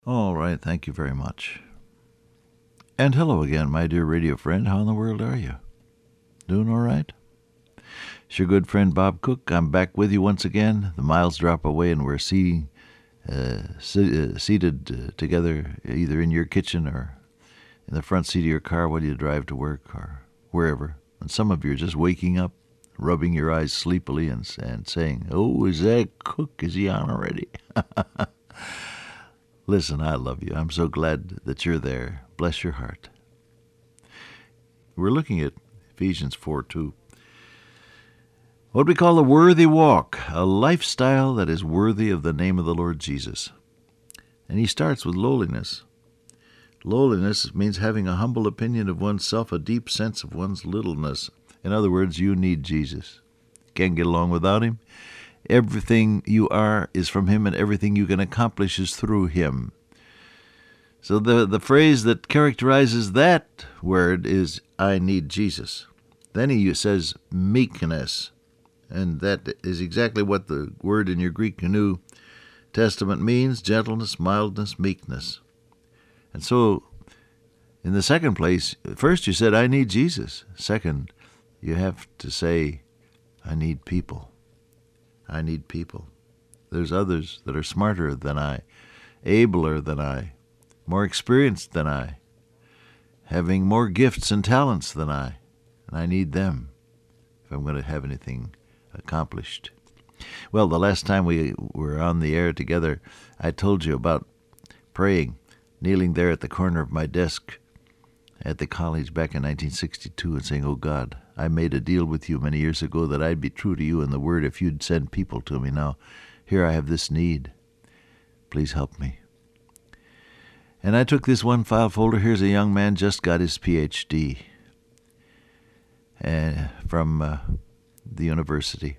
All right, thank you very much. And hello again, my dear radio friend. How in the world are you? Doing all right? It's your good friend Bob Cook. I'm back with you once again. The miles drop away, and we're seated together, either in your kitchen or in the front seat of your car while you drive to work or wherever. And some of you are just waking up, rubbing your eyes sleepily and saying, "Oh, is that Cook? Is he on already?" Listen, I love you. I'm so glad that you're there. Bless your heart. We're looking at Ephesians 4:2. What we call the worthy walk, a lifestyle that is worthy of the name of the Lord Jesus. And he starts with lowliness. Lowliness means having a humble opinion of oneself, a deep sense of one's littleness. In other words, you need Jesus. Can't get along without him. Everything you are is from him, and everything you can accomplish is through him. So the phrase that characterizes that word is, I need Jesus. Then he says meekness, and that is exactly what the word in your Greek New Testament means, gentleness, mildness, meekness. And so, in the second place, first you said, I need Jesus. Second, you have to say, I need people. I need people. There's others that are smarter than I, abler than I, more experienced than I, having more gifts and talents than I, and I need them if I'm going to have anything accomplished. Well, the last time we were on the air together, I told you about praying, kneeling there at the corner of my desk at the college back in 1962 and saying, "Oh God, I made a deal with you many years ago that I'd be true to you in the word if you'd send people to me. Now, here I have this need. Please help me." And I took this one file folder. Here's a young man just got his Ph.D. From the university.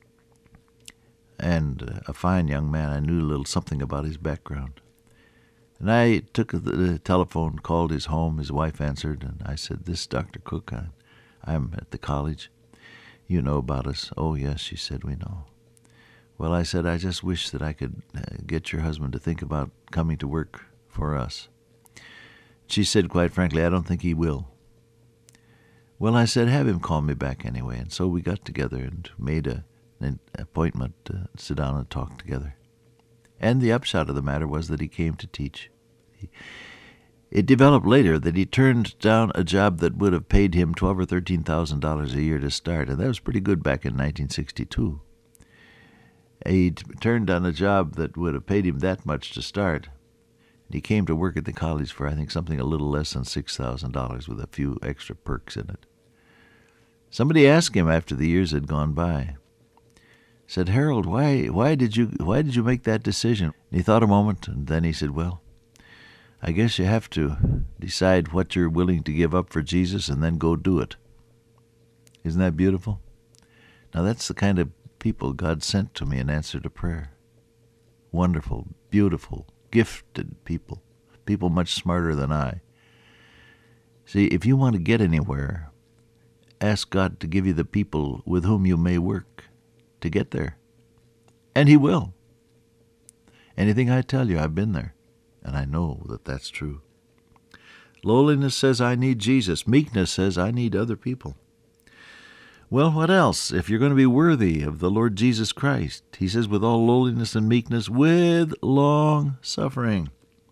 And a fine young man. I knew a little something about his background. And I took the telephone, called his home. His wife answered, and I said, "This is Dr. Cook. I'm at the college. You know about us." "Oh, yes," she said, "we know." "Well," I said, "I just wish that I could get your husband to think about coming to work for us." She said, quite frankly, "I don't think he will." Well, I said, "Have him call me back anyway." And so we got together and made an appointment to sit down and talk together. And the upshot of the matter was that he came to teach. It developed later that he turned down a job that would have paid him $12,000 or $13,000 a year to start, and that was pretty good back in 1962. He turned down a job that would have paid him that much to start. He came to work at the college for, I think, something a little less than $6,000 with a few extra perks in it. Somebody asked him after the years had gone by, said, "Harold, why did you make that decision?" And he thought a moment, and then he said, "Well, I guess you have to decide what you're willing to give up for Jesus and then go do it." Isn't that beautiful? Now that's the kind of people God sent to me in answer to prayer. Wonderful, beautiful, gifted people. People much smarter than I. See, if you want to get anywhere, ask God to give you the people with whom you may work to get there. And he will. Anything I tell you, I've been there. And I know that that's true. Lowliness says, I need Jesus. Meekness says, I need other people. Well, what else? If you're going to be worthy of the Lord Jesus Christ, he says, with all lowliness and meekness, with long suffering.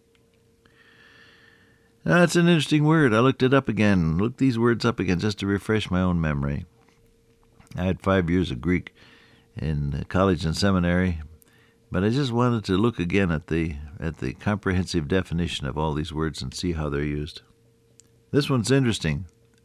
That's an interesting word. I looked these words up again just to refresh my own memory. I had 5 years of Greek in college and seminary, but I just wanted to look again at the comprehensive definition of all these words and see how they're used. This one's interesting.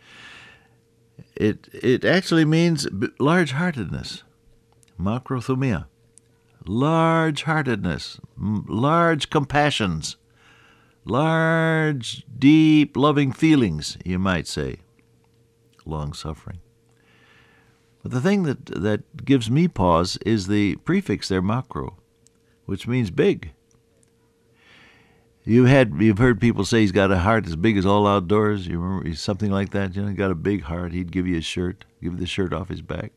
It actually means large-heartedness, makrothumia, large-heartedness, large compassions, large, deep, loving feelings, you might say, long-suffering. But the thing that gives me pause is the prefix there, macro, which means big. You've heard people say he's got a heart as big as all outdoors. You remember something like that? He got a big heart. He'd give you a shirt, give the shirt off his back.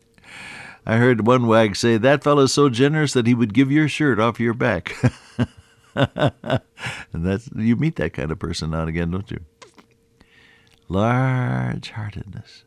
I heard one wag say, that fellow's so generous that he would give your shirt off your back. And you meet that kind of person now and again, don't you? Large-heartedness.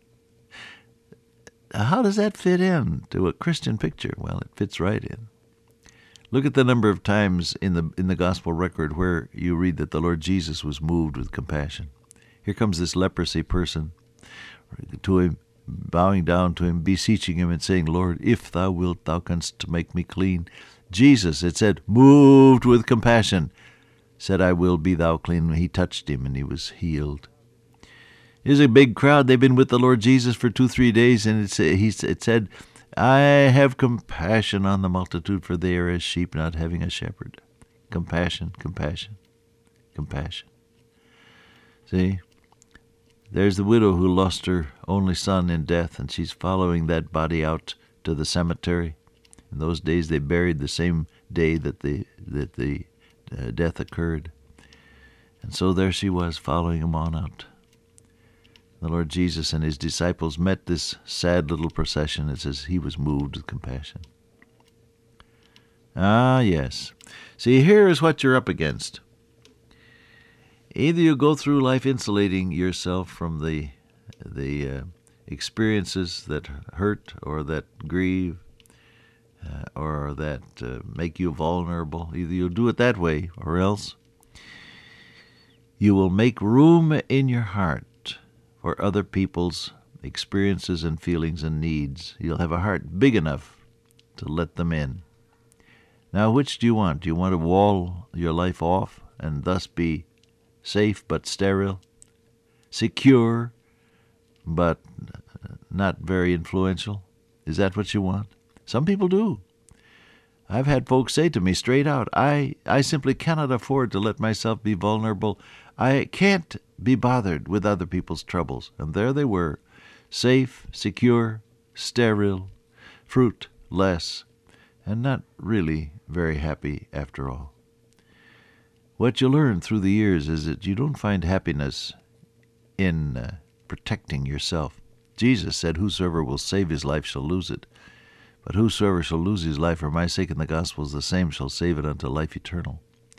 How does that fit in to a Christian picture? Well, it fits right in. Look at the number of times in the gospel record where you read that the Lord Jesus was moved with compassion. Here comes this leprosy person to him, bowing down to him, beseeching him and saying, Lord, if thou wilt, thou canst make me clean. Jesus, it said, moved with compassion, said, I will, be thou clean. He touched him and he was healed. There's a big crowd. They've been with the Lord Jesus for 2-3 days, and it said, I have compassion on the multitude, for they are as sheep not having a shepherd. Compassion, compassion, compassion. See, there's the widow who lost her only son in death, and she's following that body out to the cemetery. In those days, they buried the same day that the death occurred. And so there she was, following him on out. The Lord Jesus and his disciples met this sad little procession. It says he was moved with compassion. Ah, yes. See, here is what you're up against. Either you go through life insulating yourself from the experiences that hurt or that grieve or that make you vulnerable. Either you'll do it that way, or else you will make room in your heart for other people's experiences and feelings and needs. You'll have a heart big enough to let them in. Now, which do you want? Do you want to wall your life off and thus be safe but sterile, secure but not very influential? Is that what you want? Some people do. I've had folks say to me straight out, I simply cannot afford to let myself be vulnerable. I can't be bothered with other people's troubles. And there they were, safe, secure, sterile, fruitless, and not really very happy after all. What you learn through the years is that you don't find happiness in protecting yourself. Jesus said, whosoever will save his life shall lose it. But whosoever shall lose his life for my sake in the gospel, the same shall save it unto life eternal.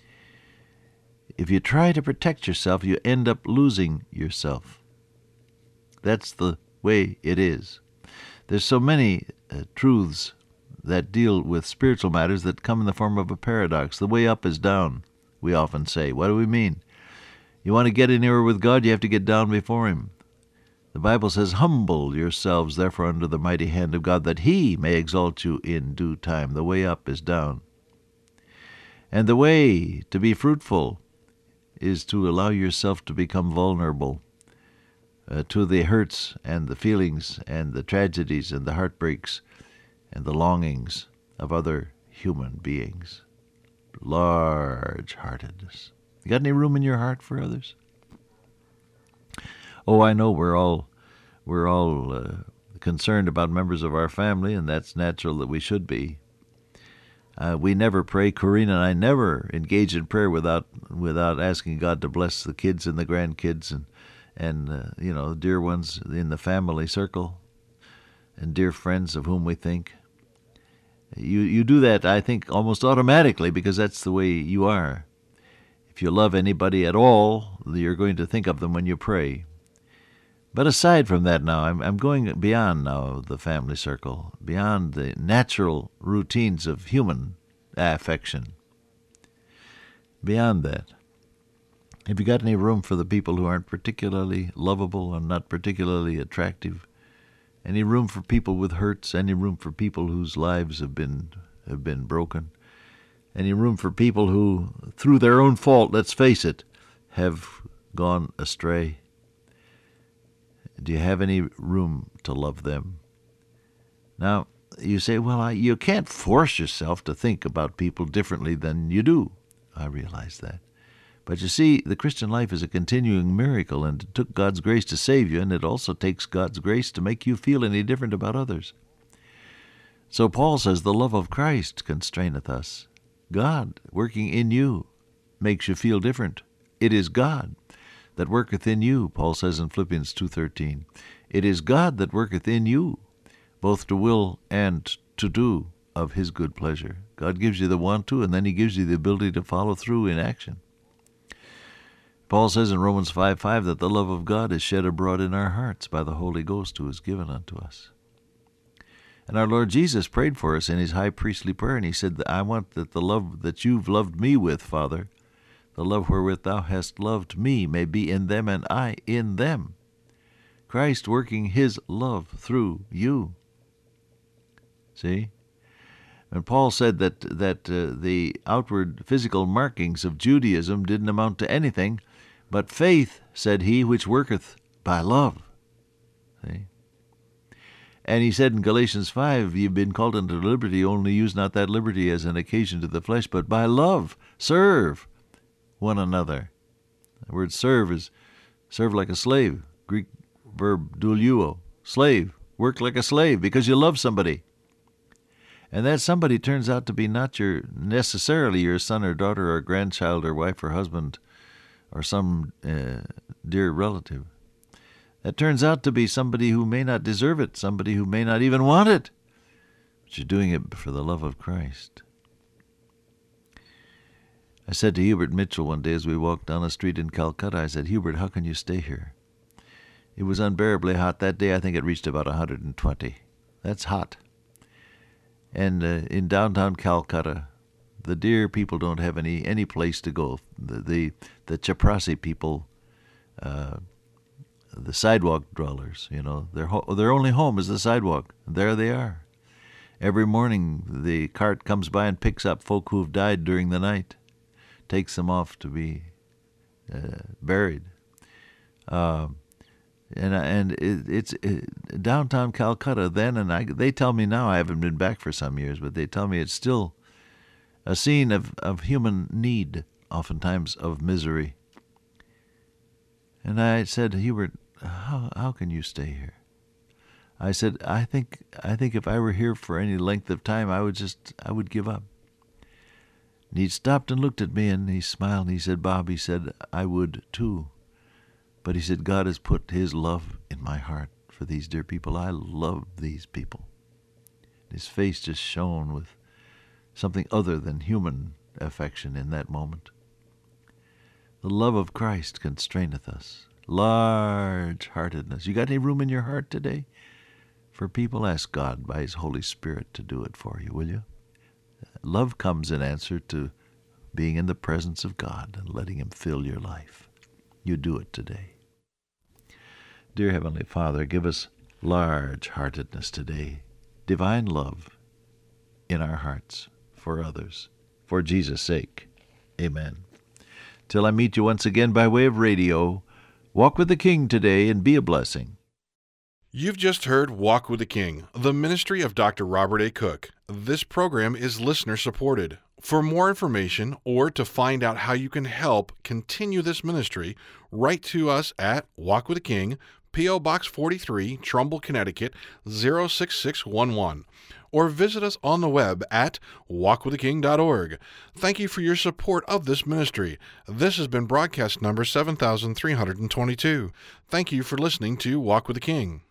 If you try to protect yourself, you end up losing yourself. That's the way it is. There's so many truths that deal with spiritual matters that come in the form of a paradox. The way up is down, we often say. What do we mean? You want to get nearer with God, you have to get down before him. The Bible says, humble yourselves therefore under the mighty hand of God, that he may exalt you in due time. The way up is down. And the way to be fruitful is to allow yourself to become vulnerable to the hurts and the feelings and the tragedies and the heartbreaks and the longings of other human beings. Large-heartedness. You got any room in your heart for others? Oh, I know we're all concerned about members of our family, and that's natural that we should be. We never pray. Corrine and I never engage in prayer without asking God to bless the kids and the grandkids and dear ones in the family circle and dear friends of whom we think. You do that, I think, almost automatically because that's the way you are. If you love anybody at all, you're going to think of them when you pray. But aside from that now, I'm going beyond now the family circle, beyond the natural routines of human affection. Beyond that, have you got any room for the people who aren't particularly lovable and not particularly attractive? Any room for people with hurts? Any room for people whose lives have been broken? Any room for people who, through their own fault, let's face it, have gone astray? Do you have any room to love them? Now, you say, well, you can't force yourself to think about people differently than you do. I realize that. But you see, the Christian life is a continuing miracle, and it took God's grace to save you, and it also takes God's grace to make you feel any different about others. So Paul says, the love of Christ constraineth us. God, working in you, makes you feel different. It is God that worketh in you, Paul says in Philippians 2:13. It is God that worketh in you, both to will and to do of His good pleasure. God gives you the want to, and then He gives you the ability to follow through in action. Paul says in Romans 5:5 that the love of God is shed abroad in our hearts by the Holy Ghost who is given unto us. And our Lord Jesus prayed for us in His high priestly prayer, and He said, I want that the love that you've loved me with, Father, the love wherewith thou hast loved me, may be in them and I in them. Christ working His love through you. See? And Paul said that the outward physical markings of Judaism didn't amount to anything, but faith, said he, which worketh by love. See? And he said in Galatians 5, you've been called unto liberty, only use not that liberty as an occasion to the flesh, but by love serve one another. The word serve is serve like a slave. Greek verb douleuo, slave. Work like a slave because you love somebody. And that somebody turns out to be not necessarily your son or daughter or grandchild or wife or husband or some dear relative. That turns out to be somebody who may not deserve it, somebody who may not even want it, but you're doing it for the love of Christ. I said to Hubert Mitchell one day as we walked down a street in Calcutta, I said, Hubert, how can you stay here? It was unbearably hot. That day I think it reached about 120. That's hot. And in downtown Calcutta, the dear people don't have any place to go. The Chaprasi people, the sidewalk dwellers, their only home is the sidewalk. There they are. Every morning the cart comes by and picks up folk who've died during the night, takes them off to be buried. It's downtown Calcutta then, and they tell me now, I haven't been back for some years, but they tell me it's still a scene of human need, oftentimes of misery. And I said, Hubert, how can you stay here? I said, I think if I were here for any length of time, I would give up. And he stopped and looked at me, and he smiled, and he said, Bob, he said, I would too. But he said, God has put His love in my heart for these dear people. I love these people. His face just shone with something other than human affection in that moment. The love of Christ constraineth us. Large-heartedness. You got any room in your heart today for people? Ask God by His Holy Spirit to do it for you, will you? Love comes in answer to being in the presence of God and letting Him fill your life. You do it today. Dear Heavenly Father, give us large-heartedness today, divine love in our hearts for others, for Jesus' sake. Amen. Till I meet you once again by way of radio, walk with the King today and be a blessing. You've just heard Walk with the King, the ministry of Dr. Robert A. Cook. This program is listener-supported. For more information or to find out how you can help continue this ministry, write to us at Walk with the King, P.O. Box 43, Trumbull, Connecticut, 06611, or visit us on the web at walkwiththeking.org. Thank you for your support of this ministry. This has been broadcast number 7322. Thank you for listening to Walk with the King.